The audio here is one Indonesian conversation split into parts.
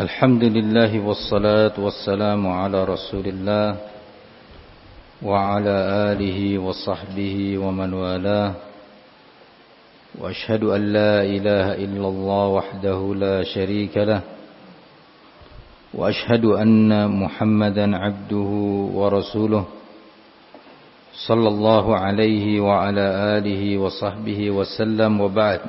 الحمد لله والصلاة والسلام على رسول الله وعلى آله وصحبه ومن والاه وأشهد أن لا إله إلا الله وحده لا شريك له وأشهد أن محمدا عبده ورسوله صلى الله عليه وعلى آله وصحبه وسلم وبعد.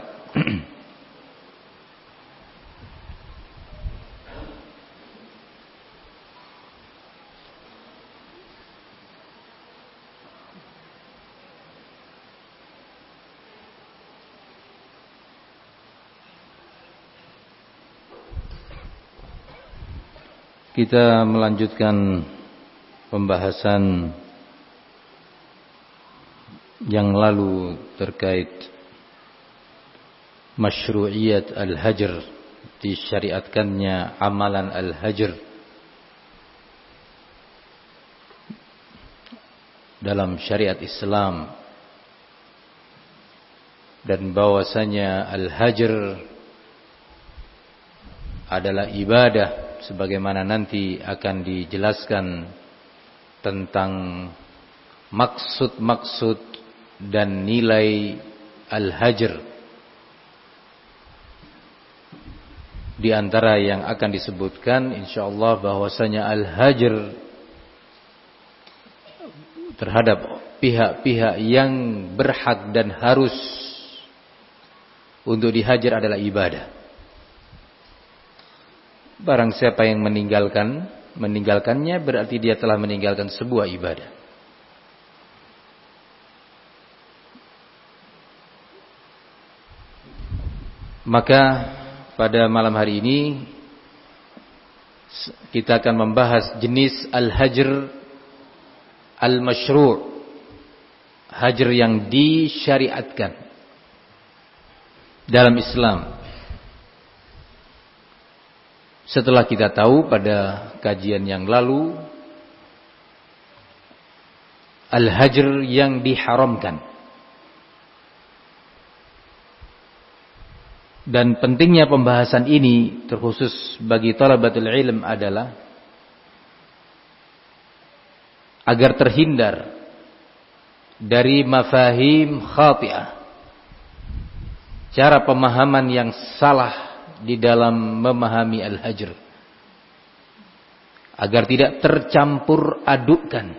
Kita melanjutkan pembahasan yang lalu terkait masyru'iyat al-hajr, disyariatkannya amalan al-hajr dalam syariat Islam, dan bahwasanya al-hajr adalah ibadah sebagaimana nanti akan dijelaskan tentang maksud-maksud dan nilai al-hajr. Di antara yang akan disebutkan insyaallah bahwasanya al-hajr terhadap pihak-pihak yang berhak dan harus untuk dihajar adalah ibadah. Barang siapa yang meninggalkannya berarti dia telah meninggalkan sebuah ibadah. Maka pada malam hari ini kita akan membahas jenis al-hajr al-masyru', hajr yang disyariatkan dalam Islam. Setelah kita tahu pada kajian yang lalu al-hajr yang diharamkan. Dan pentingnya pembahasan ini terkhusus bagi talabatul ilm adalah agar terhindar dari mafahim khati'ah, cara pemahaman yang salah di dalam memahami al-hajr, agar tidak tercampur adukkan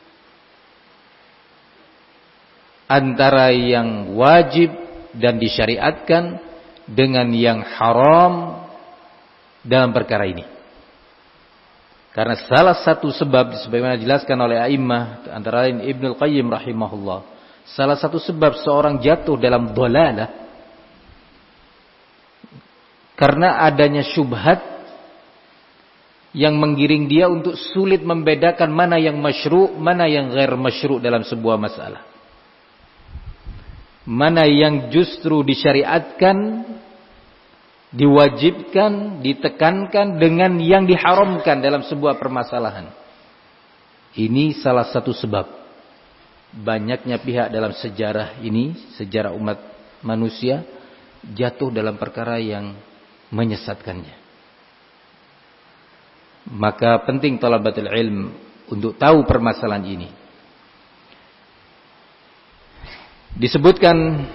antara yang wajib dan disyariatkan dengan yang haram dalam perkara ini. Karena salah satu sebab sebagaimana dijelaskan oleh a'immah antara lain Ibnul Qayyim rahimahullah, salah satu sebab seorang jatuh dalam dhalalah karena adanya syubhat yang menggiring dia untuk sulit membedakan mana yang masyru', mana yang ghair masyru' dalam sebuah masalah. Mana yang justru disyariatkan, diwajibkan, ditekankan dengan yang diharamkan dalam sebuah permasalahan. Ini salah satu sebab banyaknya pihak dalam sejarah ini, sejarah umat manusia, jatuh dalam perkara yang menyesatkannya. Maka penting talabatul ilm untuk tahu permasalahan ini. Disebutkan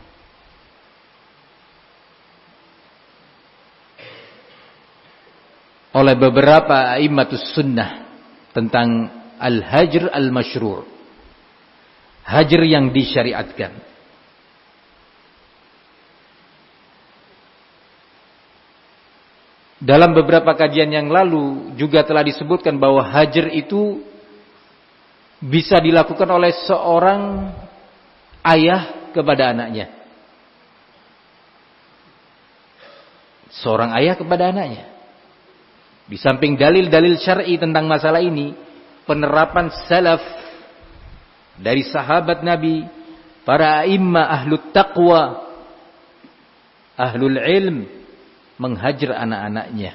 oleh beberapa a'immatus sunnah tentang al-hajr al-masyru', hajr yang disyariatkan. Dalam beberapa kajian yang lalu juga telah disebutkan bahwa hajr itu bisa dilakukan oleh seorang ayah kepada anaknya. Seorang ayah kepada anaknya. Di samping dalil-dalil syar'i tentang masalah ini, penerapan salaf dari sahabat Nabi, para a'immah ahlut taqwa, ahlul ilm, menghajar anak-anaknya.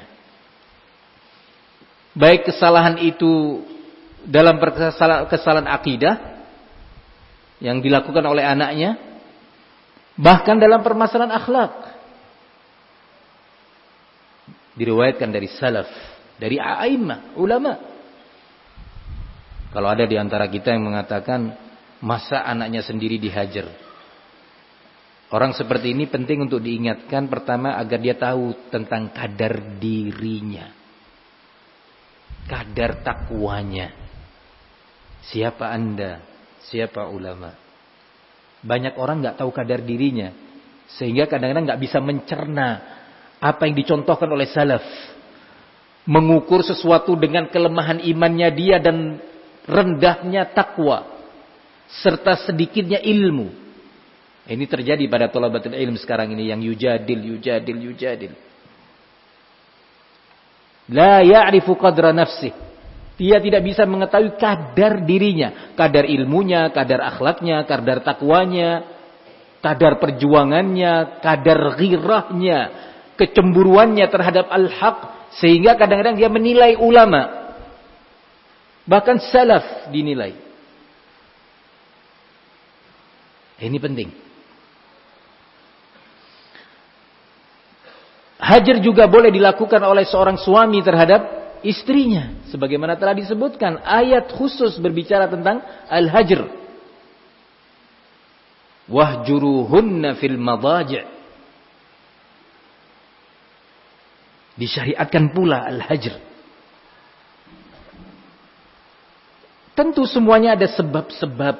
Baik kesalahan itu dalam kesalahan akidah yang dilakukan oleh anaknya, bahkan dalam permasalahan akhlak. Diriwayatkan dari salaf, dari a'immah, ulama. Kalau ada di antara kita yang mengatakan, masa anaknya sendiri dihajar? Orang seperti ini penting untuk diingatkan, pertama agar dia tahu tentang kadar dirinya, kadar takwanya. Siapa Anda? Siapa ulama? Banyak orang nggak tahu kadar dirinya, sehingga kadang-kadang nggak bisa mencerna apa yang dicontohkan oleh salaf. Mengukur sesuatu dengan kelemahan imannya dia dan rendahnya takwa, serta sedikitnya ilmu. Ini terjadi pada thalabatul ilm sekarang ini yang yujadil. La ya'rifu qadra nafsih. Dia tidak bisa mengetahui kadar dirinya, kadar ilmunya, kadar akhlaknya, kadar takwanya, kadar perjuangannya, kadar ghirahnya, kecemburuannya terhadap al-haq, sehingga kadang-kadang dia menilai ulama, bahkan salaf dinilai. Ini penting. Hajar juga boleh dilakukan oleh seorang suami terhadap istrinya, sebagaimana telah disebutkan ayat khusus berbicara tentang al-hajr. Wahjuruhunna fil madaji'. Disyariatkan pula al-hajr. Tentu semuanya ada sebab-sebab,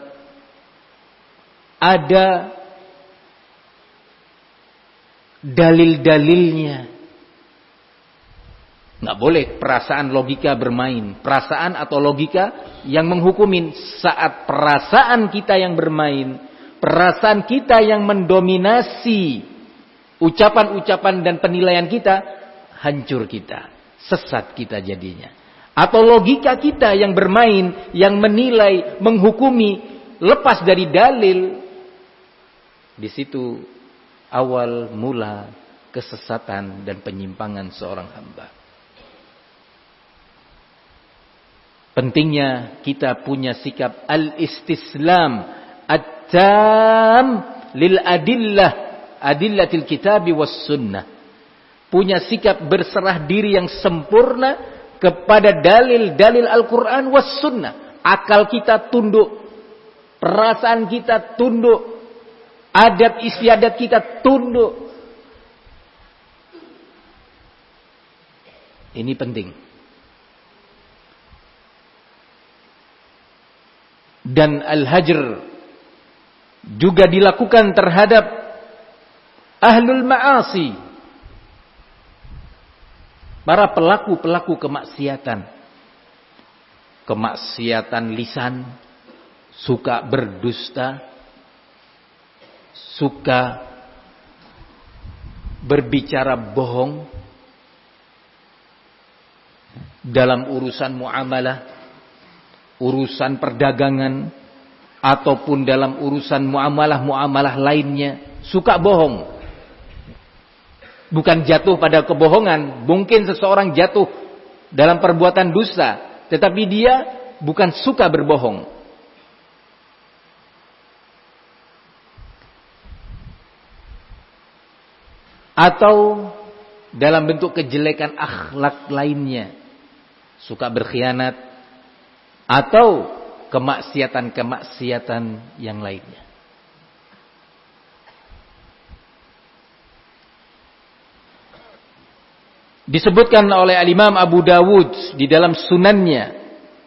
ada dalil-dalilnya. Nggak boleh perasaan logika bermain. Perasaan atau logika yang menghukumin. Saat perasaan kita yang bermain, perasaan kita yang mendominasi ucapan-ucapan dan penilaian kita, hancur kita, sesat kita jadinya. Atau logika kita yang bermain, yang menilai, menghukumi, lepas dari dalil. Di situ awal mula kesesatan dan penyimpangan seorang hamba. Pentingnya kita punya sikap al-istislam at-tam lil adillatil kitabi was sunnah. Punya sikap berserah diri yang sempurna kepada dalil-dalil Al-Quran was sunnah. Akal kita tunduk, perasaan kita tunduk, adat istiadat kita tunduk. Ini penting. Dan al-hajr juga dilakukan terhadap ahlul ma'asi, para pelaku-pelaku kemaksiatan. Kemaksiatan lisan, suka berdusta, suka berbicara bohong dalam urusan muamalah, urusan perdagangan, ataupun dalam urusan muamalah-muamalah lainnya, suka bohong. Bukan jatuh pada kebohongan. Mungkin seseorang jatuh dalam perbuatan dusta, tetapi dia bukan suka berbohong. Atau dalam bentuk kejelekan akhlak lainnya, suka berkhianat, atau kemaksiatan-kemaksiatan yang lainnya. Disebutkan oleh Al-Imam Abu Dawud di dalam sunannya.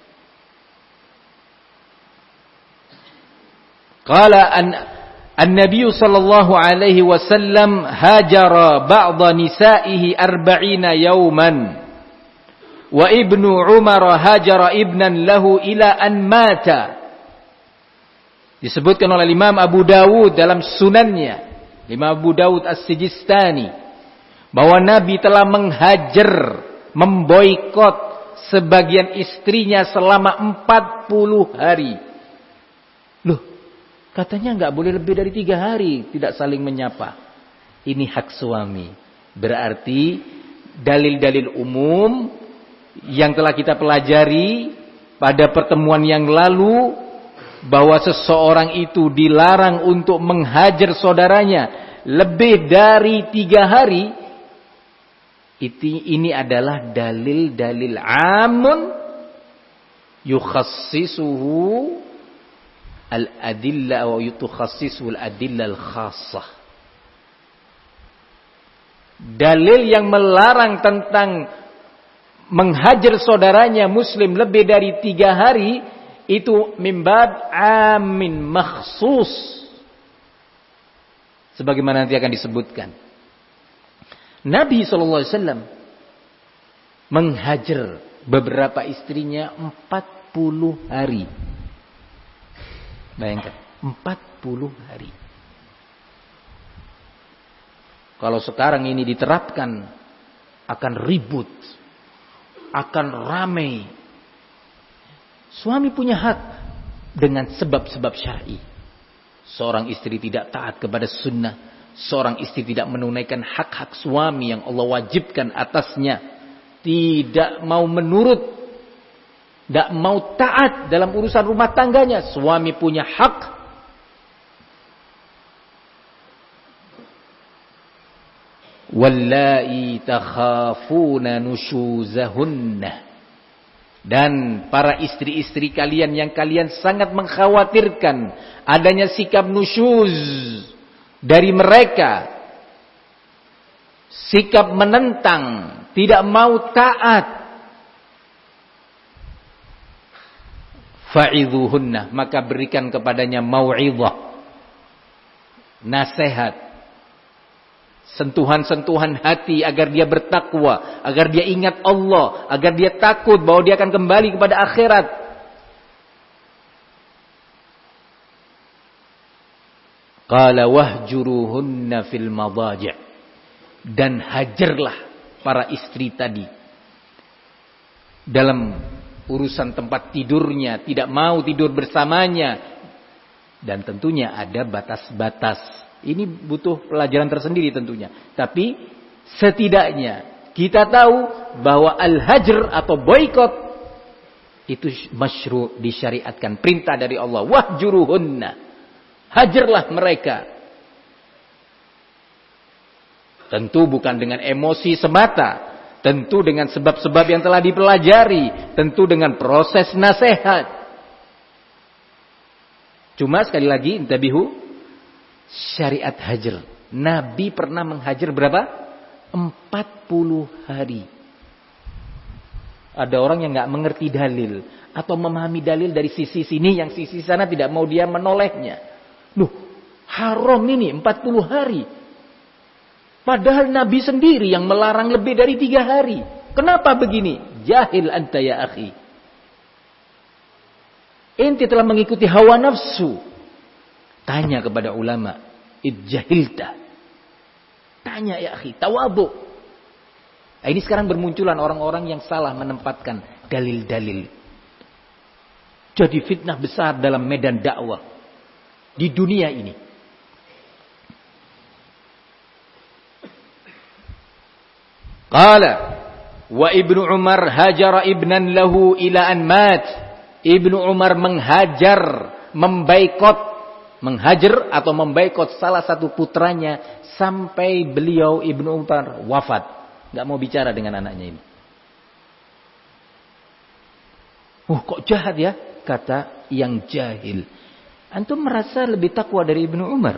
Qala an-nabiy sallallahu alaihi wasallam hajara ba'dha nisa'ihi 40 yawman. Wa ibnu Umar hajara ibnan lahu ila an mata. Disebutkan oleh Imam Abu Dawud dalam sunannya, Imam Abu Dawud As-Sijistani, bahwa Nabi telah menghajar, memboikot sebagian istrinya selama 40 hari. Loh, katanya nggak boleh lebih dari 3 hari tidak saling menyapa. Ini hak suami. Berarti dalil-dalil umum yang telah kita pelajari pada pertemuan yang lalu, bahwa seseorang itu dilarang untuk menghajar saudaranya lebih dari 3 hari, Ini adalah dalil-dalil amun yukhassisuhu al-adillah wa yukhassisuhu al-adillah al-khassah. Dalil yang melarang tentang menghajar saudaranya muslim lebih dari 3 hari itu mimbab amin makhsus. Sebagaimana nanti akan disebutkan. Nabi SAW menghajar beberapa istrinya 40 hari. Bayangkan, 40 hari. Kalau sekarang ini diterapkan, akan ribut, akan ramai. Suami punya hak dengan sebab-sebab syar'i. Seorang istri tidak taat kepada sunnah. Seorang istri tidak menunaikan hak-hak suami yang Allah wajibkan atasnya. Tidak mau menurut. Tidak mau taat dalam urusan rumah tangganya. Suami punya hak. Wallahi takhafuna nushuzahunna. Dan para istri-istri kalian yang kalian sangat mengkhawatirkan adanya sikap nusyuz dari mereka, sikap menentang, tidak mau taat, fa'idhuhunna, maka berikan kepadanya mau'izah, nasihat, sentuhan-sentuhan hati agar dia bertakwa, agar dia ingat Allah, agar dia takut bahwa dia akan kembali kepada akhirat. Qala wahjuruhunna fil madaji', dan hajarlah para istri tadi dalam urusan tempat tidurnya, tidak mau tidur bersamanya, dan tentunya ada batas-batas. Ini butuh pelajaran tersendiri tentunya. Tapi setidaknya kita tahu bahwa al-hajr atau boikot itu masyru', disyariatkan, perintah dari Allah. Wahjuruhunna, hajarlah mereka. Tentu bukan dengan emosi semata, tentu dengan sebab-sebab yang telah dipelajari, tentu dengan proses nasihat. Cuma sekali lagi intabihu, syariat hajar. Nabi pernah menghajar berapa? 40 hari. Ada orang yang nggak mengerti dalil atau memahami dalil dari sisi sini, yang sisi sana tidak mau dia menolehnya. Loh, haram ini 40 hari. Padahal Nabi sendiri yang melarang lebih dari 3 hari. Kenapa begini? Jahil anta ya akhi. Ente telah mengikuti hawa nafsu. Tanya kepada ulama, idjahilta. Tanya ya akhi, tawabu. Nah, ini sekarang bermunculan orang-orang yang salah menempatkan dalil-dalil. Jadi fitnah besar dalam medan dakwah di dunia ini. Qala wa Ibnu Umar hajara ibnan lahu ila an mat. Ibnu Umar menghajar, membaikot, menghajar atau membaikot salah satu putranya sampai beliau Ibnu Umar wafat. Gak mau bicara dengan anaknya ini. Kok jahat ya? Kata yang jahil. Antum merasa lebih takwa dari Ibnu Umar.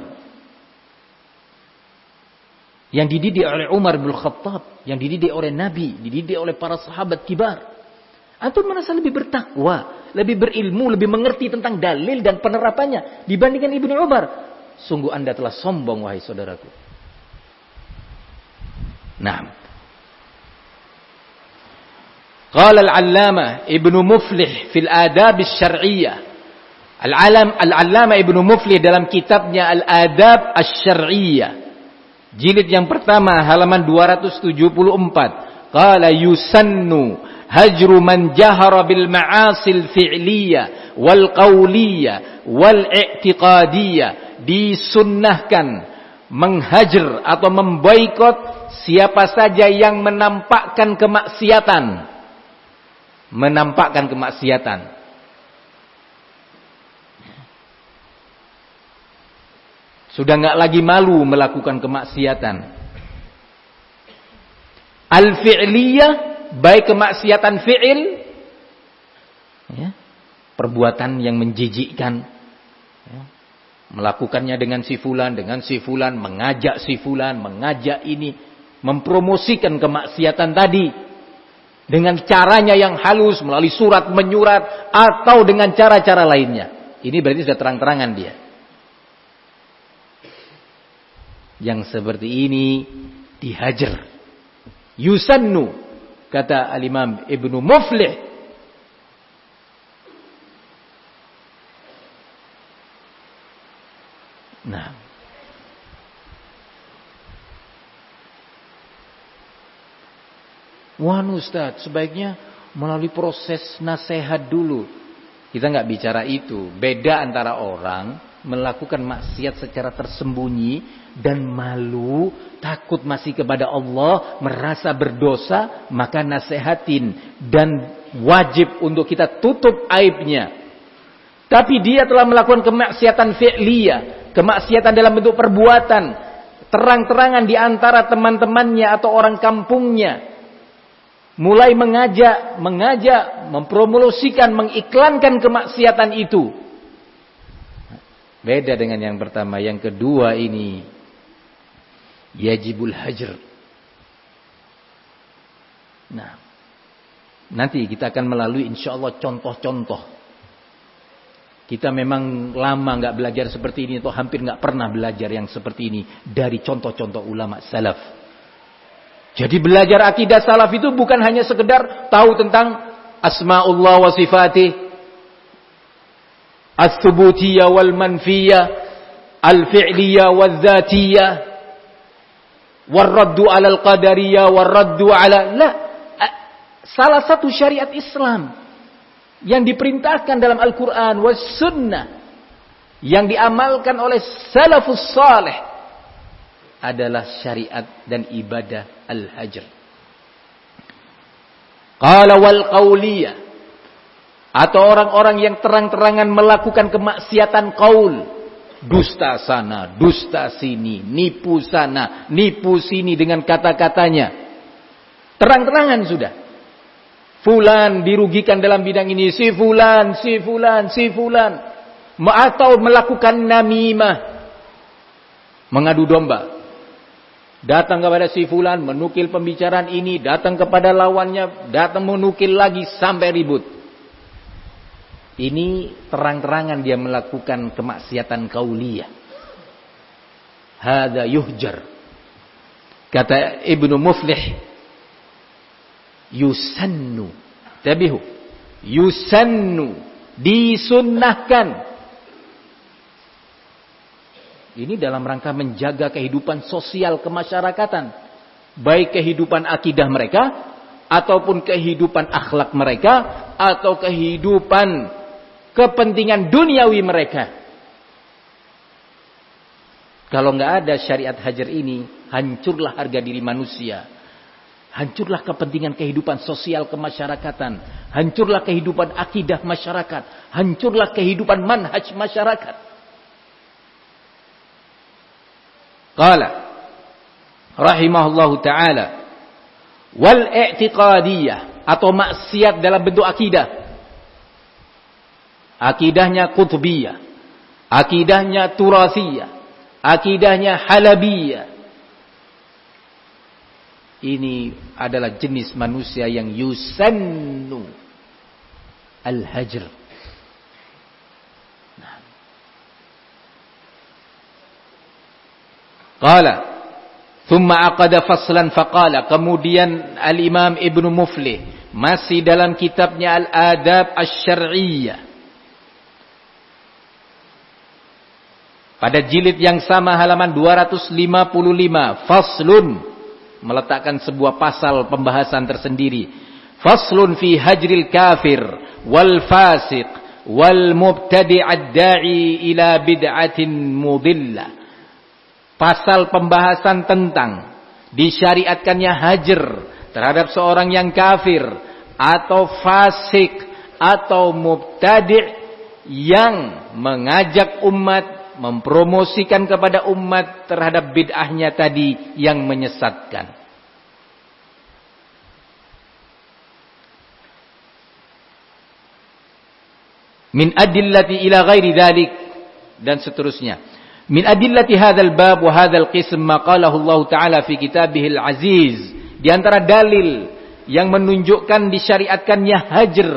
Yang dididik oleh Umar bin Khattab. Yang dididik oleh Nabi. Dididik oleh para sahabat kibar. Antum merasa lebih bertakwa, lebih berilmu, lebih mengerti tentang dalil dan penerapannya dibandingkan Ibnu Umar. Sungguh Anda telah sombong, wahai saudaraku. Nah, qala al-'allamah Ibnu Muflih fil adab asy-syar'iyyah. Al-'allamah Ibnu Muflih dalam kitabnya Al-Adab asy-syar'iyyah, jilid yang pertama halaman 274, qala yusannu hajru man jahara bil ma'asil fi'liyah wal qawliyah wal i'tiqadiyah. Disunnahkan menghajar atau memboikot siapa saja yang menampakkan kemaksiatan. Menampakkan kemaksiatan. Sudah enggak lagi malu melakukan kemaksiatan. Al-fi'liyah, baik kemaksiatan fi'il, ya, perbuatan yang menjijikkan, ya, melakukannya dengan si fulan, mengajak si fulan, mengajak ini, mempromosikan kemaksiatan tadi dengan caranya yang halus, melalui surat menyurat atau dengan cara-cara lainnya. Ini berarti sudah terang-terangan dia. Yang seperti ini dihajar. Yusannu, kata al-Imam Ibnu Muflih. Nah, Ustaz, sebaiknya melalui proses nasihat dulu. Kita nggak bicara itu. Beda antara orang melakukan maksiat secara tersembunyi dan malu, takut masih kepada Allah, merasa berdosa, maka nasihatin dan wajib untuk kita tutup aibnya. Tapi dia telah melakukan kemaksiatan fi'liyah, kemaksiatan dalam bentuk perbuatan, terang-terangan di antara teman-temannya atau orang kampungnya. Mulai mengajak, mempromosikan, mengiklankan kemaksiatan itu. Beda dengan yang pertama. Yang kedua ini, yajibul hajar. Nah, nanti kita akan melalui insyaallah contoh-contoh. Kita memang lama nggak belajar seperti ini, atau hampir nggak pernah belajar yang seperti ini dari contoh-contoh ulama salaf. Jadi belajar akidah salaf itu bukan hanya sekedar tahu tentang asma'ullah wa sifatih, as-subutiyah wal manfiyah, al-fi'liyah wal dzatiyah, war-raddu 'alal qadariyah war-raddu 'ala la. Salah satu syariat Islam yang diperintahkan dalam Al-Qur'an was sunnah yang diamalkan oleh salafus salih adalah syariat dan ibadah al-hajr. Qala wal qauliyah, atau orang-orang yang terang-terangan melakukan kemaksiatan qaul, dusta sana, dusta sini, nipu sana, nipu sini dengan kata-katanya. Terang-terangan sudah. Fulan dirugikan dalam bidang ini, si fulan. Atau melakukan namimah, mengadu domba. Datang kepada si fulan, menukil pembicaraan ini, datang kepada lawannya, datang menukil lagi sampai ribut. Ini terang-terangan dia melakukan kemaksiatan qauliyah. Hada yuhjar. Kata Ibnu Muflih, yusannu. Tabihu. Yusannu. Disunnahkan. Ini dalam rangka menjaga kehidupan sosial kemasyarakatan. Baik kehidupan akidah mereka, ataupun kehidupan akhlak mereka, atau kehidupan kepentingan duniawi mereka. Kalau nggak ada syariat hajar ini, hancurlah harga diri manusia. Hancurlah kepentingan kehidupan sosial kemasyarakatan. Hancurlah kehidupan akidah masyarakat. Hancurlah kehidupan manhaj masyarakat. Qala rahimahullahu ta'ala wal i'tiqadiyah, atau maksiat dalam bentuk akidah. Akidahnya qutbiyah, akidahnya turasiyah, akidahnya halabiyah. Ini adalah jenis manusia yang yusannu al-hajr. Qala thumma aqada faslan faqala, kemudian al-Imam Ibnu Muflih masih dalam kitabnya Al-Adab Asy-Syar'iyyah pada jilid yang sama halaman 255, faslun, meletakkan sebuah pasal pembahasan tersendiri. Faslun fi hajril kafir wal fasiq wal mubtadi'ad da'i ila bid'atin mudillah. Pasal pembahasan tentang disyariatkannya hajar terhadap seorang yang kafir atau fasik atau mubtadi' yang mengajak umat, mempromosikan kepada umat terhadap bid'ahnya tadi yang menyesatkan. Min adillati ila ghairi dzalik dan seterusnya. Min adillati hadzal bab wa hadzal qism ma qalahu Allah taala fi kitabihil aziz. Di antara dalil yang menunjukkan disyariatkannya hajr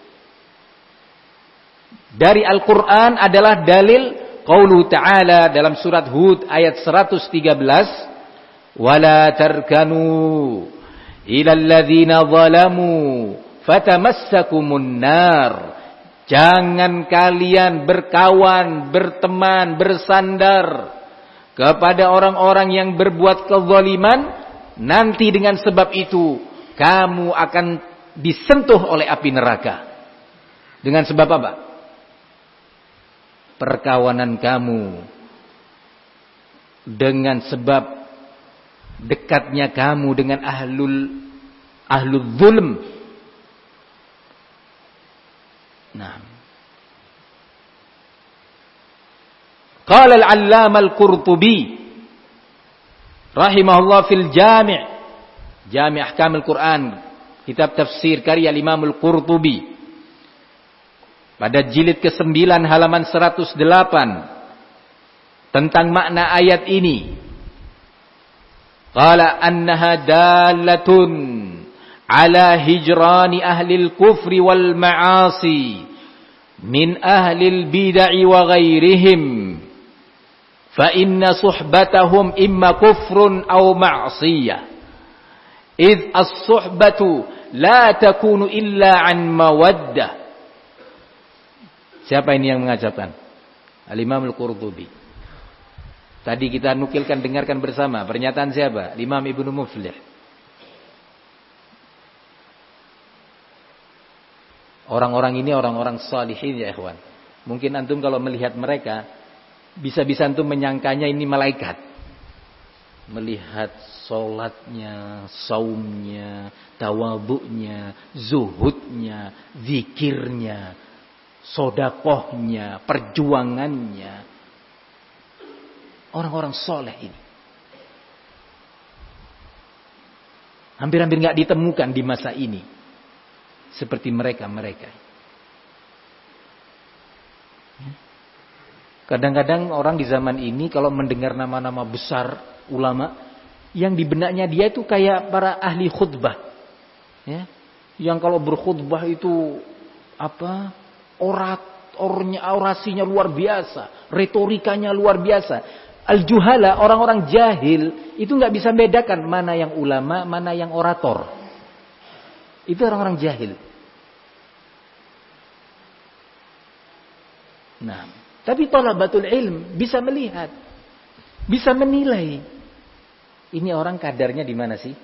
dari Al-Qur'an adalah dalil qaulu ta'ala dalam surat Hud ayat 113, wala tarkanu ila alladzina zalamu fatamassakumun nar. Jangan kalian berkawan, berteman, bersandar kepada orang-orang yang berbuat kezaliman, nanti dengan sebab itu kamu akan disentuh oleh api neraka. Dengan sebab apa? Perkawanan kamu dengan sebab dekatnya kamu dengan ahlul zulm. Nah, qala al-'allama al-Qurtubi rahimahullah fil Jami' Ahkam al-Quran, kitab tafsir karya Imam al-Qurtubi, pada jilid ke-9 halaman 108 tentang makna ayat ini. Qala annaha dalatun ala hijrani ahlil kufri wal ma'asi min ahlil bid'ah wa ghairihim fa inna suhbatahum imma kufrun aw ma'siyah id as-suhbatu la takunu illa an mawaddah. Siapa ini yang mengajarkan? Al-Imam Al-Qurtubi. Tadi kita nukilkan, dengarkan bersama pernyataan siapa? Imam Ibnu Muflih. Orang-orang ini orang-orang salihin ya ikhwan. Mungkin antum kalau melihat mereka, bisa-bisa antum menyangkanya ini malaikat. Melihat sholatnya, saumnya, tawadhu'nya, zuhudnya, zikirnya, sodakohnya, perjuangannya. Orang-orang soleh ini. Hampir-hampir gak ditemukan di masa ini. Seperti mereka-mereka. Kadang-kadang orang di zaman ini kalau mendengar nama-nama besar ulama, yang di benaknya dia itu kayak para ahli khutbah, ya, yang kalau berkhutbah itu orasinya luar biasa, retorikanya luar biasa. Al-juhala, orang-orang jahil itu nggak bisa bedakan mana yang ulama, mana yang orator. Itu orang-orang jahil. Nah, tapi thalabatul ilm bisa melihat, bisa menilai. Ini orang kadarnya di mana sih?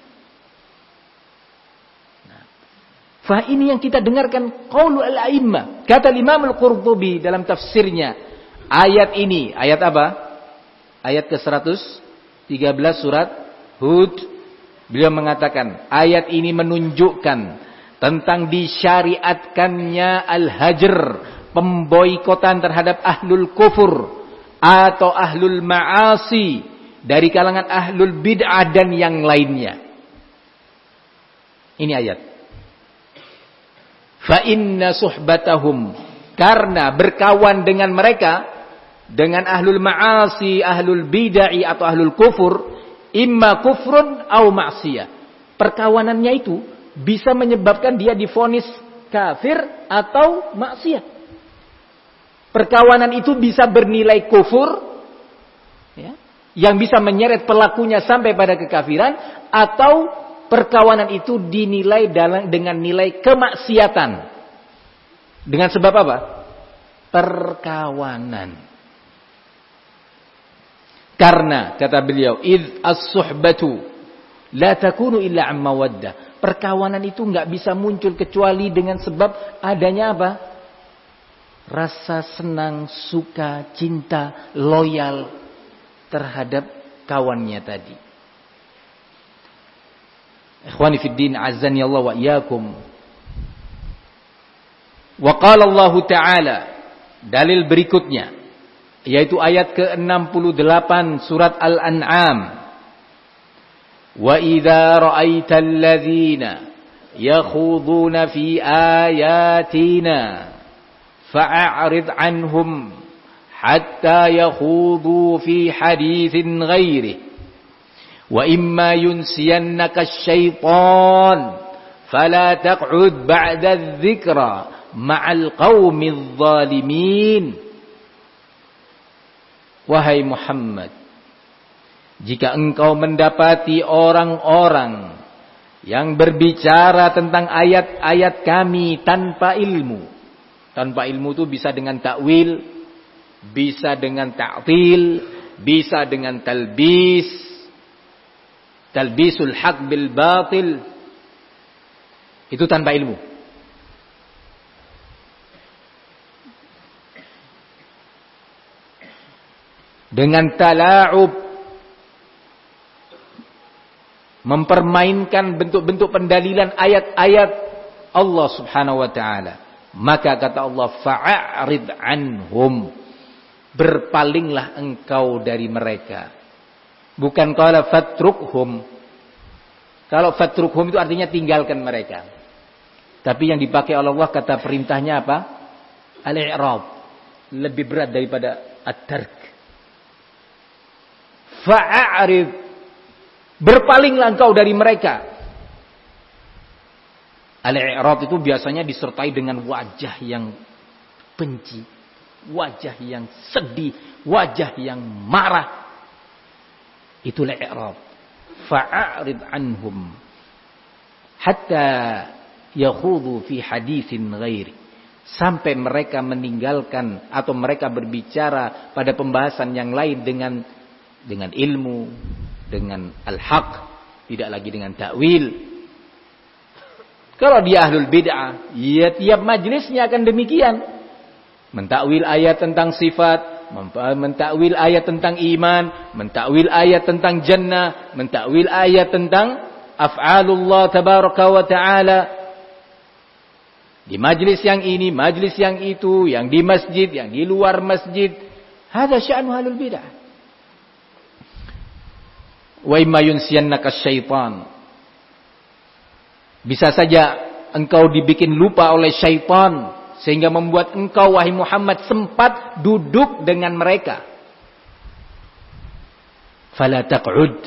Nah, fa ini yang kita dengarkan qaulu al-a'immah. Kata Imam Al-Qurtubi dalam tafsirnya, ayat ini, ayat apa? Ayat ke-113 surat Hud. Beliau mengatakan, ayat ini menunjukkan tentang disyariatkannya al-hajr, pemboikotan terhadap ahlul kufur atau ahlul ma'asi dari kalangan ahlul bid'ah dan yang lainnya. Ini ayat. Fa inna suhbatahum, karena berkawan dengan mereka, dengan ahlul ma'asi, ahlul bid'ah atau ahlul kufur, imma kufrun au ma'siyah. Perkawanannya itu bisa menyebabkan dia divonis kafir atau maksiat. Perkawanan itu bisa bernilai kufur, ya, yang bisa menyeret pelakunya sampai pada kekafiran, atau perkawanan itu dinilai dengan nilai kemaksiatan. Dengan sebab apa? Perkawanan. Karena kata beliau, id as-suhbatu la takunu illa an mawaddah. Perkawanan itu enggak bisa muncul kecuali dengan sebab adanya apa? Rasa senang, suka, cinta, loyal terhadap kawannya tadi. Ikhwani fid din, azzani Allah wa iyyakum. Wa qala Allah Ta'ala, dalil berikutnya, yaitu ayat ke-68 surat Al-An'am. Wa idza ra'aital ladzina yakhuduna fi ayatina fa'arid anhum hatta yakhudu fi haditsin ghairi wa imma yunsiyannaka asy-syaitan fala taq'ud ba'da adh-dhikra ma'al qaumidh dhalimin. Wahai Muhammad, jika engkau mendapati orang-orang yang berbicara tentang ayat-ayat kami tanpa ilmu. Tanpa ilmu itu bisa dengan takwil, bisa dengan ta'til, bisa dengan talbis. Talbisul haq bil batil. Itu tanpa ilmu. Dengan tala'ub, mempermainkan bentuk-bentuk pendalilan ayat-ayat Allah Subhanahu wa taala. Maka kata Allah, fa'arid anhum, berpalinglah engkau dari mereka. Bukan qala fatrukhum. Kalau fatrukhum itu artinya tinggalkan mereka. Tapi yang dipakai oleh Allah kata perintahnya apa? Al-i'rab. Lebih berat daripada at-tark. Fa'arid, berpalinglah engkau dari mereka. Al-i'rad itu biasanya disertai dengan wajah yang benci, wajah yang sedih, wajah yang marah. Itu al-i'rad. Fa'arid anhum hatta yakhudu fi haditsin ghairi, sampai mereka meninggalkan atau mereka berbicara pada pembahasan yang lain dengan ilmu, dengan al-haq, tidak lagi dengan takwil. Kalau dia ahlul bid'ah, ya tiap majlisnya akan demikian. Mentakwil ayat tentang sifat, mentakwil ayat tentang iman, mentakwil ayat tentang jannah, mentakwil ayat tentang af'alullah tabaraka wa ta'ala. Di majlis yang ini, majlis yang itu, yang di masjid, yang di luar masjid. Hada sya'nu ahlul bid'ah. Wa imma yunsiyannaka syaitan. Bisa saja engkau dibikin lupa oleh syaitan sehingga membuat engkau wahai Muhammad sempat duduk dengan mereka. Fala taq'ud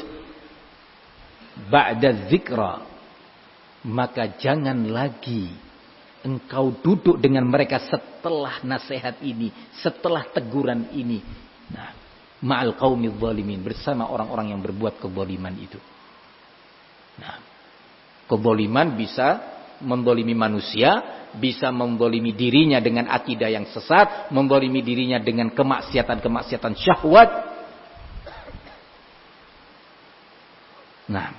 ba'da dzikra, maka jangan lagi engkau duduk dengan mereka setelah nasihat ini, setelah teguran ini. Nah, ma'al qaumidz zalimin, bersama orang-orang yang berbuat kezaliman itu. Nah, kezaliman bisa menzalimi manusia, bisa menzalimi dirinya dengan akidah yang sesat, menzalimi dirinya dengan kemaksiatan-kemaksiatan syahwat. Nah,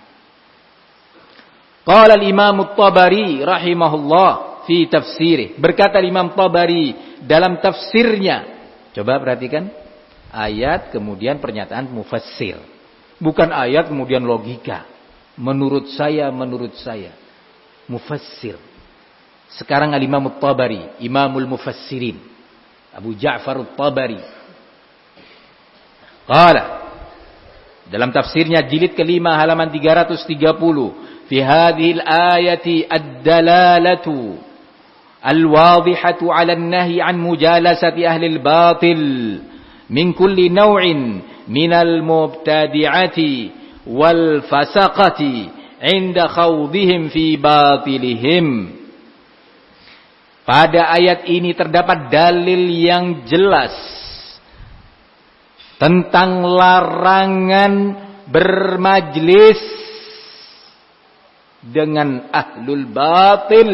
qala al-Imam at-Tabari rahimahullah fi tafsirih, berkata Imam Tabari dalam tafsirnya. Coba perhatikan. Ayat kemudian pernyataan mufassir. Bukan ayat kemudian logika. Menurut saya. Mufassir. Sekarang al-Imam At-Tabari, Imamul Mufassirin, Abu Ja'far At-Tabari. Qala, dalam tafsirnya jilid kelima halaman 330, fi hadhil ayati ad-dalalatu al-wadihatu 'ala an-nahy 'an mujalasati ahli al-batil min kulli naw'in minal mubtadi'ati wal fasaqati 'inda khawdihim fi batilihim. Pada ayat ini terdapat dalil yang jelas tentang larangan bermajlis dengan ahlul batil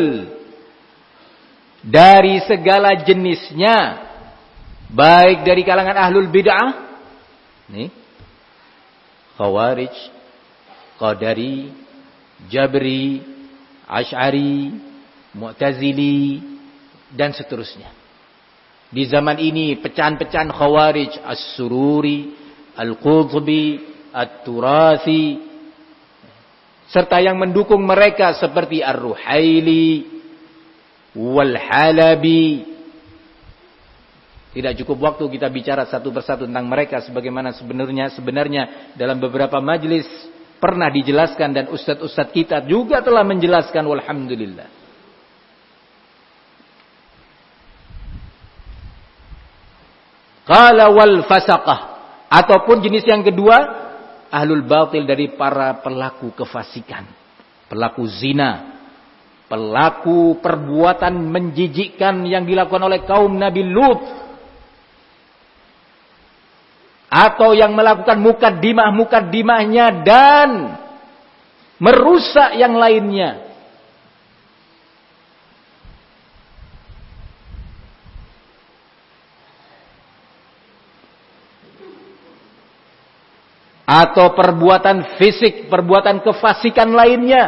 dari segala jenisnya, baik dari kalangan ahlul bid'ah, nih, Khawarij, Qadari, Jabri, Asy'ari, Mu'tazili, dan seterusnya. Di zaman ini pecahan-pecahan Khawarij, As-Sururi, Al-Qutbi, At-Turathi, serta yang mendukung mereka seperti Ar-Ruhaili, Wal-Halabi. Tidak cukup waktu kita bicara satu persatu tentang mereka, sebagaimana sebenarnya dalam beberapa majlis pernah dijelaskan dan ustadz-ustadz kita juga telah menjelaskan, walhamdulillah. Qala wal fasaqah, ataupun jenis yang kedua, ahlul batil dari para pelaku kefasikan, pelaku zina, pelaku perbuatan menjijikkan yang dilakukan oleh kaum Nabi Lut, atau yang melakukan mukaddimah-mukaddimahnya dan merusak yang lainnya. Atau perbuatan fisik, perbuatan kefasikan lainnya.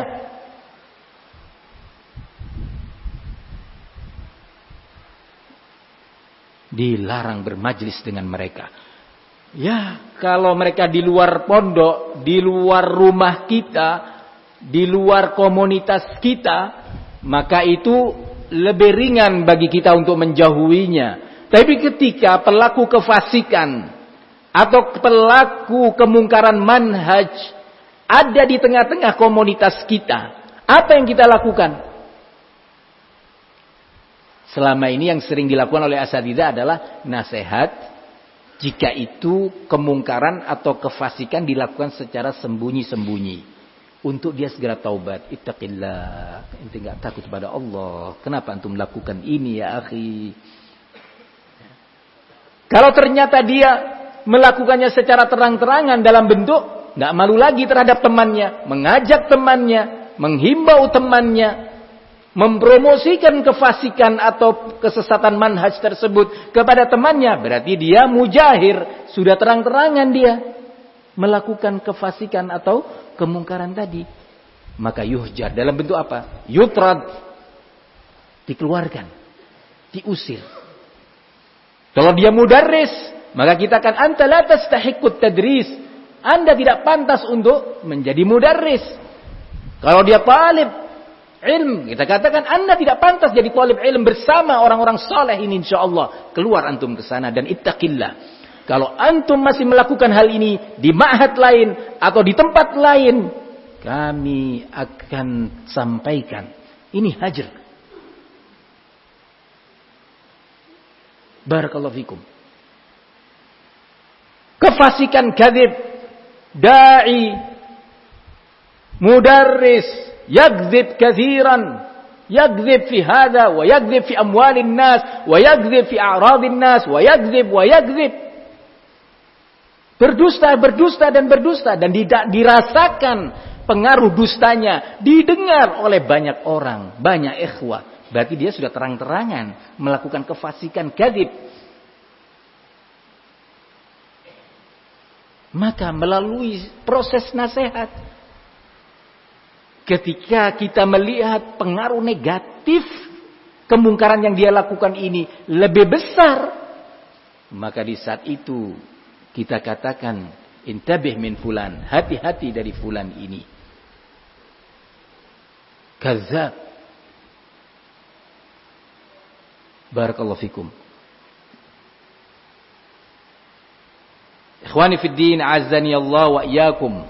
Dilarang bermajlis dengan mereka. Ya, kalau mereka di luar pondok, di luar rumah kita, di luar komunitas kita, maka itu lebih ringan bagi kita untuk menjauhinya. Tapi ketika pelaku kefasikan atau pelaku kemungkaran manhaj ada di tengah-tengah komunitas kita, apa yang kita lakukan? Selama ini yang sering dilakukan oleh asatidzah adalah nasihat jika itu kemungkaran atau kefasikan dilakukan secara sembunyi-sembunyi, untuk dia segera taubat. Ittaqillah, ente enggak takut pada Allah, kenapa antum melakukan ini ya akhi? Kalau ternyata dia melakukannya secara terang-terangan dalam bentuk nggak malu lagi terhadap temannya, mengajak temannya, menghimbau temannya, mempromosikan kefasikan atau kesesatan manhaj tersebut kepada temannya, berarti dia mujahir, sudah terang-terangan dia melakukan kefasikan atau kemungkaran tadi. Maka yuhjar dalam bentuk apa? Yutrad, dikeluarkan, diusir. Kalau dia mudarris, maka kita akan anta la tastahiqqut tadris. Anda tidak pantas untuk menjadi mudarris. Kalau dia talib ilm, kita katakan Anda tidak pantas jadi talib ilm bersama orang-orang saleh ini, insyaallah. Keluar antum ke sana dan ittaqillah. Kalau antum masih melakukan hal ini di ma'had lain atau di tempat lain, kami akan sampaikan ini hajar. Barakallahu fikum. Kefasikan kadzib, da'i, mudarris, yakdzib katsiran, yakdzib fi hadha wa yakdzib fi amwalin nas wa yakdzib fi a'radin nas wa yakdzib. Berdusta dan dirasakan pengaruh dustanya, didengar oleh banyak orang, banyak ikhwah. Berarti dia sudah terang-terangan melakukan kefasikan kadzib. Maka melalui proses nasihat, ketika kita melihat pengaruh negatif kemungkaran yang dia lakukan ini lebih besar, maka di saat itu kita katakan intabih min fulan, hati-hati dari fulan ini, kadzab. Barakallahu fikum. Ikhwani fid din, azani Allah wa iyyakum.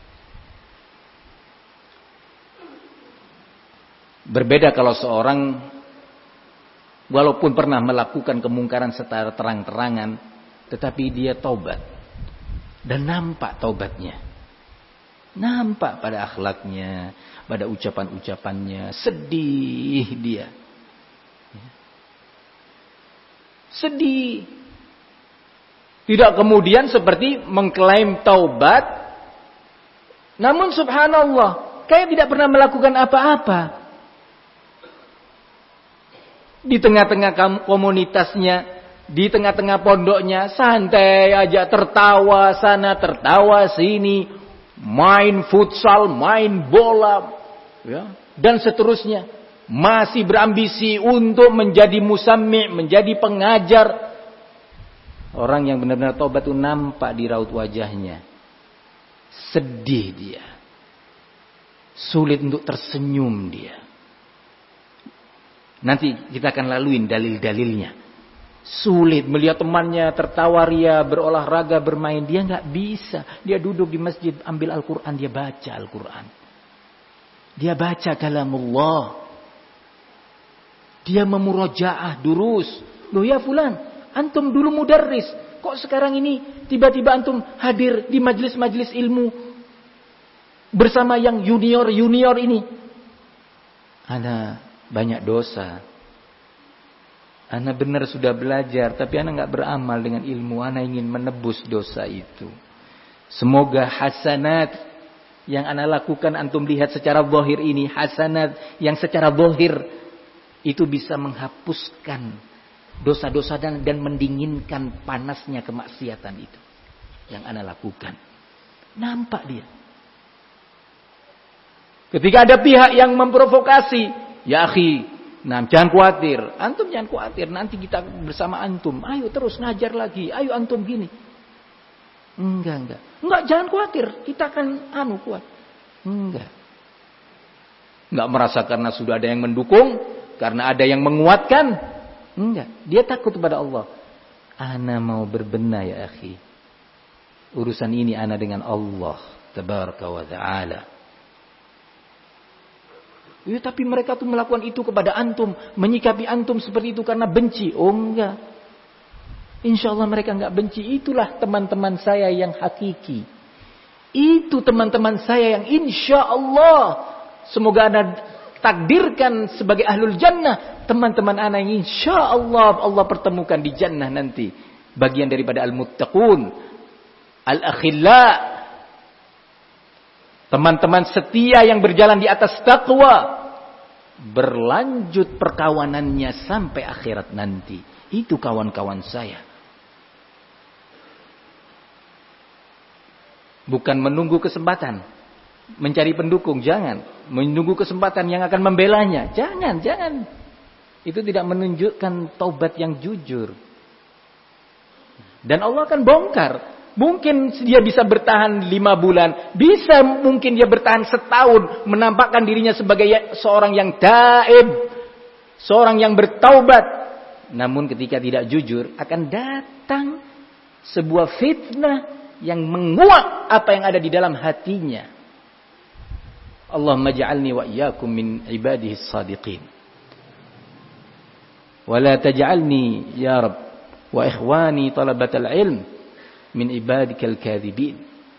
Berbeda kalau seorang walaupun pernah melakukan kemungkaran secara terang-terangan, tetapi dia taubat dan nampak taubatnya, nampak pada akhlaknya, pada ucapan-ucapannya, sedih dia, sedih. Tidak kemudian seperti mengklaim taubat, namun subhanallah kayak tidak pernah melakukan apa-apa. Di tengah-tengah komunitasnya, di tengah-tengah pondoknya, santai aja, tertawa sana, tertawa sini, main futsal, main bola, ya, dan seterusnya. Masih berambisi untuk menjadi musammi', menjadi pengajar. Orang yang benar-benar taubat itu nampak di raut wajahnya. Sedih dia. Sulit untuk tersenyum dia. Nanti kita akan laluin dalil-dalilnya. Sulit melihat temannya tertawa ria, berolahraga, bermain. Dia nggak bisa. Dia duduk di masjid, ambil Al-Quran, dia baca Al-Quran. Dia baca kalamullah. Dia memurojaah durus. Loh ya fulan, Antum dulu mudarris. Kok sekarang ini tiba-tiba antum hadir di majelis-majelis ilmu bersama yang junior-junior ini? Ana banyak dosa. Ana benar sudah belajar, tapi ana nggak beramal dengan ilmu. Ana ingin menebus dosa itu. Semoga hasanat yang ana lakukan antum lihat secara zahir ini, hasanat yang secara zahir itu bisa menghapuskan dosa-dosa dan mendinginkan panasnya kemaksiatan itu yang ana lakukan. Nampak dia. Ketika ada pihak yang memprovokasi, ya akhi, jangan khawatir, antum jangan khawatir, nanti kita bersama antum, ayo terus ngajar lagi, ayo antum gini. Enggak, jangan khawatir, kita akan kuat. Enggak merasa karena sudah ada yang mendukung, karena ada yang menguatkan. Enggak, dia takut kepada Allah. Ana mau berbenah ya akhi. Urusan ini ana dengan Allah tabaraka wa ta'ala. Ya, tapi mereka tuh melakukan itu kepada antum, menyikapi antum seperti itu karena benci. Oh enggak. Insya Allah mereka enggak benci. Itulah teman-teman saya yang hakiki. Itu teman-teman saya yang insya Allah semoga anda takdirkan sebagai ahlul jannah. Teman-teman anak yang insya Allah pertemukan di jannah nanti. Bagian daripada al-muttaqun, al-akhilla, teman-teman setia yang berjalan di atas taqwa, berlanjut perkawanannya sampai akhirat nanti. Itu kawan-kawan saya. Bukan menunggu kesempatan mencari pendukung, jangan. Menunggu kesempatan yang akan membelanya, jangan. Itu tidak menunjukkan taubat yang jujur. Dan Allah akan bongkar. Mungkin dia bisa bertahan 5 bulan. Bisa mungkin dia bertahan setahun. Menampakkan dirinya sebagai seorang yang taib. Seorang yang bertaubat. Namun ketika tidak jujur, akan datang sebuah fitnah yang menguak apa yang ada di dalam hatinya. Allahumma ja'alni wa iyyakum min ibadihi as-sadiqin. Wa la taj'alni ya Rabb wa ikhwani talabatal ilm min ibadikal kadhibin.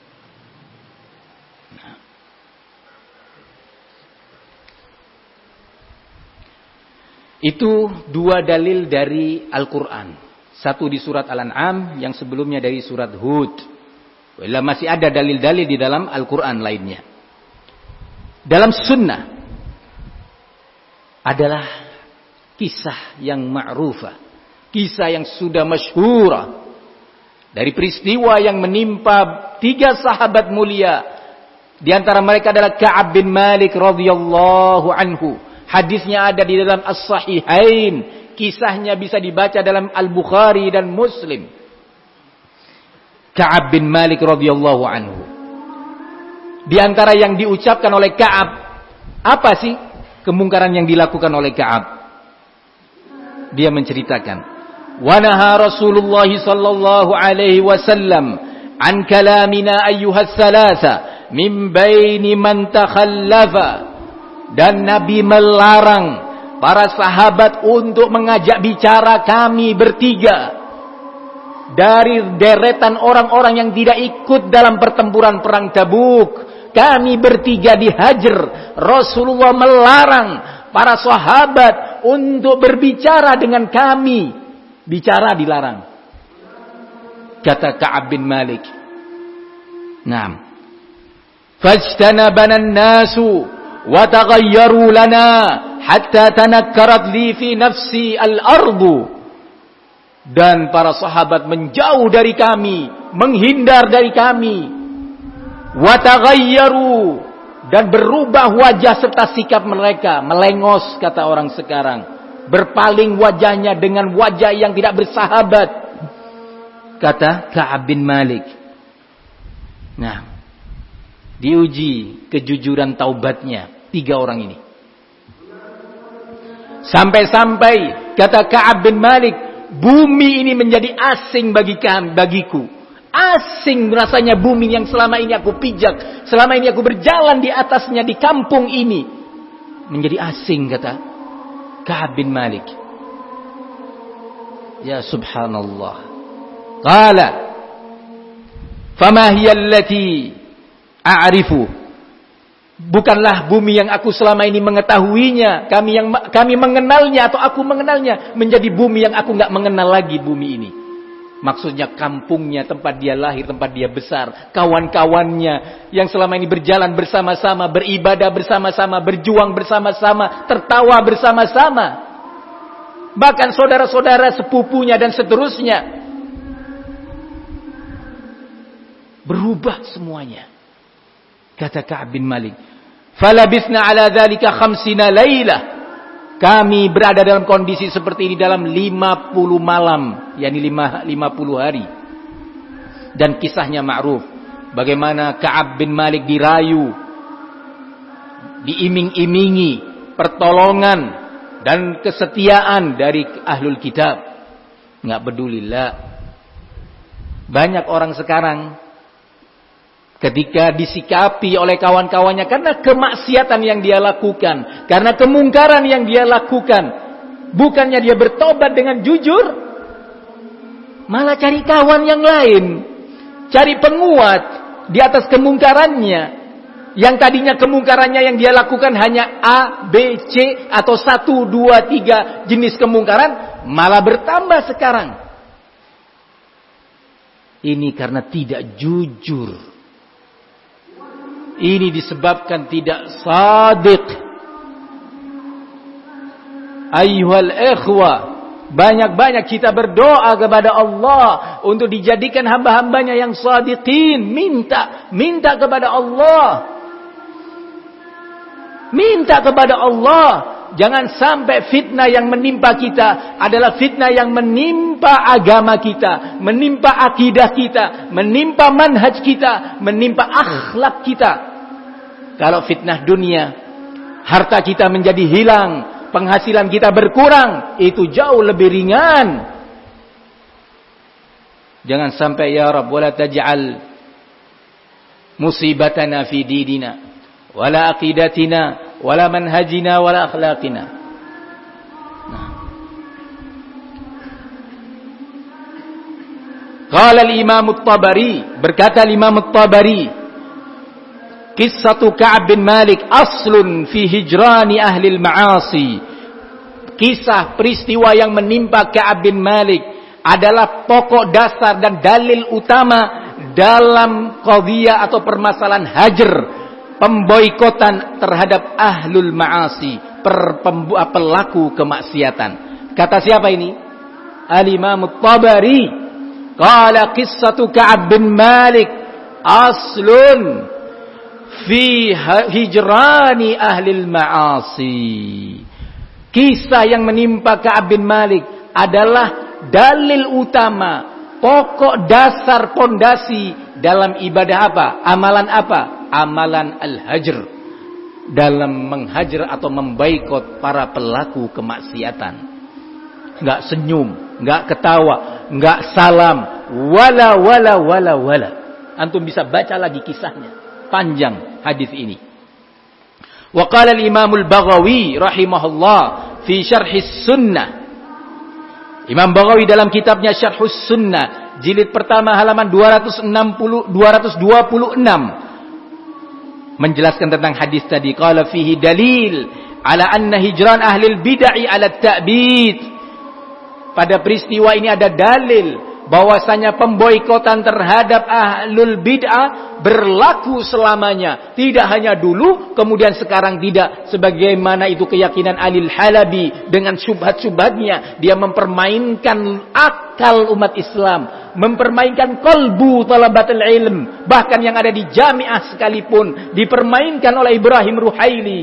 Itu 2 dalil dari Al-Quran. Satu di surat Al-An'am, yang sebelumnya dari surat Hud. Masih ada dalil-dalil di dalam Al-Quran lainnya. Dalam sunnah adalah kisah yang ma'rufah, kisah yang sudah masyhurah, dari peristiwa yang menimpa 3 sahabat mulia. Di antara mereka adalah Ka'ab bin Malik radhiyallahu anhu. Hadisnya ada di dalam As-Sahihain. Kisahnya bisa dibaca dalam Al-Bukhari dan Muslim. Ka'ab bin Malik radhiyallahu anhu. Di antara yang diucapkan oleh Ka'ab, apa sih kemungkaran yang dilakukan oleh Ka'ab? Dia menceritakan, "Wa naha Rasulullah sallallahu alaihi wasallam an kalamina ayyuhas salasa min baini man takhallafa." Dan Nabi melarang para sahabat untuk mengajak bicara kami bertiga dari deretan orang-orang yang tidak ikut dalam pertempuran perang Tabuk. Kami bertiga dihajar. Rasulullah melarang para sahabat untuk berbicara dengan kami. Bicara dilarang. Kata Ka'ab bin Malik. Naam. Fajtanabana an-nasu wa taghayyaru lana hatta tanakkarat li fi nafsi al-ardu. Dan para sahabat menjauh dari kami, menghindar dari kami. Wa taghayyaru, dan berubah wajah serta sikap mereka, melengos kata orang sekarang, berpaling wajahnya dengan wajah yang tidak bersahabat, kata Ka'ab bin Malik. Nah, diuji kejujuran taubatnya 3 orang ini. Sampai-sampai kata Ka'ab bin Malik, bumi ini menjadi asing bagiku. Asing rasanya bumi yang selama ini aku pijak, selama ini aku berjalan di atasnya di kampung ini. Menjadi asing kata Ka'ab bin Malik. Ya subhanallah. Qala fama hiya allati a'rifu. Bukanlah bumi yang aku selama ini mengetahuinya, kami mengenalnya atau aku mengenalnya menjadi bumi yang aku enggak mengenal lagi bumi ini. Maksudnya kampungnya, tempat dia lahir, tempat dia besar, kawan-kawannya yang selama ini berjalan bersama-sama, beribadah bersama-sama, berjuang bersama-sama, tertawa bersama-sama. Bahkan saudara-saudara sepupunya dan seterusnya. Berubah semuanya. Kata Ka'ab bin Malik, falabisna ala dzalika 50 lailah. Kami berada dalam kondisi seperti ini dalam 50 malam, yakni 50 hari. Dan kisahnya ma'ruf, bagaimana Ka'ab bin Malik dirayu, diiming-imingi pertolongan dan kesetiaan dari ahlul kitab. Enggak pedulilah. Banyak orang sekarang ketika disikapi oleh kawan-kawannya karena kemaksiatan yang dia lakukan, karena kemungkaran yang dia lakukan, bukannya dia bertobat dengan jujur, malah cari kawan yang lain, cari penguat di atas kemungkarannya. Yang tadinya kemungkarannya yang dia lakukan hanya A, B, C atau 1, 2, 3 jenis kemungkaran, malah bertambah sekarang. Ini karena tidak jujur. Ini disebabkan tidak shadiq. Ayyuhal ikhwah, banyak-banyak kita berdoa kepada Allah untuk dijadikan hamba-hambanya yang shadiqin. Minta kepada Allah. Minta kepada Allah. Jangan sampai fitnah yang menimpa kita adalah fitnah yang menimpa agama kita, menimpa akidah kita, menimpa manhaj kita, menimpa akhlak kita. Kalau fitnah dunia, harta kita menjadi hilang, penghasilan kita berkurang, itu jauh lebih ringan. Jangan sampai ya Rabb, wala taj'al musibatana fi dinina, wala aqidatina, wala manhajina, wala akhlaqina. Qala al-Imam at-Tabari, berkata Imam at-Tabari, Qissatu Ka'ab bin Malik aslun fi hijrani ahli al-ma'asi. Kisah peristiwa yang menimpa Ka'ab bin Malik adalah pokok dasar dan dalil utama dalam qadhiyah atau permasalahan hajr, pemboikotan terhadap ahlul ma'asi, pelaku kemaksiatan. Kata siapa ini? Al-Imam at-Tabari. Qala qissatu Ka'ab bin Malik aslun fi hijrani ahlil ma'asi. Kisah yang menimpa Ka'ab bin Malik adalah dalil utama, pokok dasar pondasi dalam ibadah apa? Amalan apa? Amalan al-hajr, dalam menghajar atau memboikot para pelaku kemaksiatan. Enggak senyum, enggak ketawa, enggak salam, wala. Antum bisa baca lagi kisahnya. Panjang hadis ini. Wa qala al-Imam al-Baghawi rahimahullah fi Syarh Sunnah. Imam Baghawi dalam kitabnya Syarh Sunnah, jilid pertama halaman 226 menjelaskan tentang hadis tadi. Qala fihi dalil ala anna hijran ahli al-bid'ah ala at-ta'bid. Pada peristiwa ini ada dalil bahwasanya pemboikotan terhadap ahlul bid'ah berlaku selamanya. Tidak hanya dulu, kemudian sekarang tidak. Sebagaimana itu keyakinan Alil Halabi dengan syubhat-syubhatnya. Dia mempermainkan akal umat Islam, mempermainkan qalbu talabatul ilm. Bahkan yang ada di jamiah sekalipun dipermainkan oleh Ibrahim Ruhaili.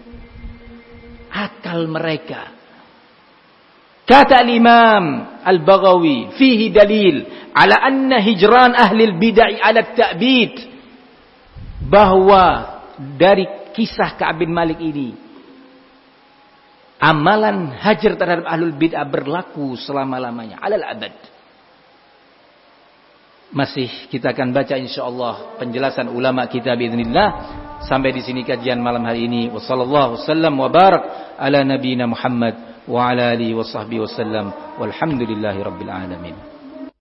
Akal mereka. Kata Imam Al-Baghawi, fihi dalil ala anna hijran ahli al-bid'ah ala at-ta'bid, bahwa dari kisah Ka'ab bin Malik ini amalan hajar terhadap ahlul bid'ah berlaku selama-lamanya, alal abad. Masih kita akan baca insyaallah penjelasan ulama kita biidznillah Sampai di sini kajian malam hari ini. Wassallallahu wasallam wa barak ala nabiyina Muhammad wa ala alihi wa sahbihi wasallam. Walhamdulillahi rabbil alamin.